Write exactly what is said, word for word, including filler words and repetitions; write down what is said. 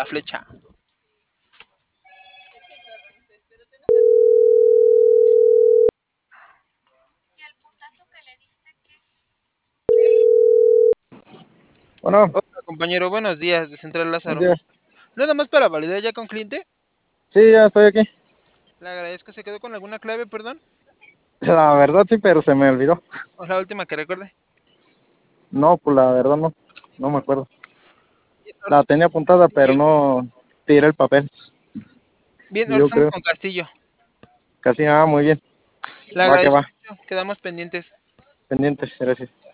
la flecha. Bueno, Hola, compañero, buenos días, de Central buen Lázaro. día. Nada más para validar ya con cliente. Sí, ya estoy aquí. Le agradezco, ¿se quedó con alguna clave, perdón? La verdad sí, pero se me olvidó. ¿O la última que recuerde? No, pues la verdad no, no me acuerdo. Bien, La orden tenía con apuntada, pero Castillo. no tiré el papel. Bien, Yo orden creo. con Castillo. Casi, ah, muy bien. Le Va que agradezco va. mucho, quedamos pendientes. Pendientes, gracias.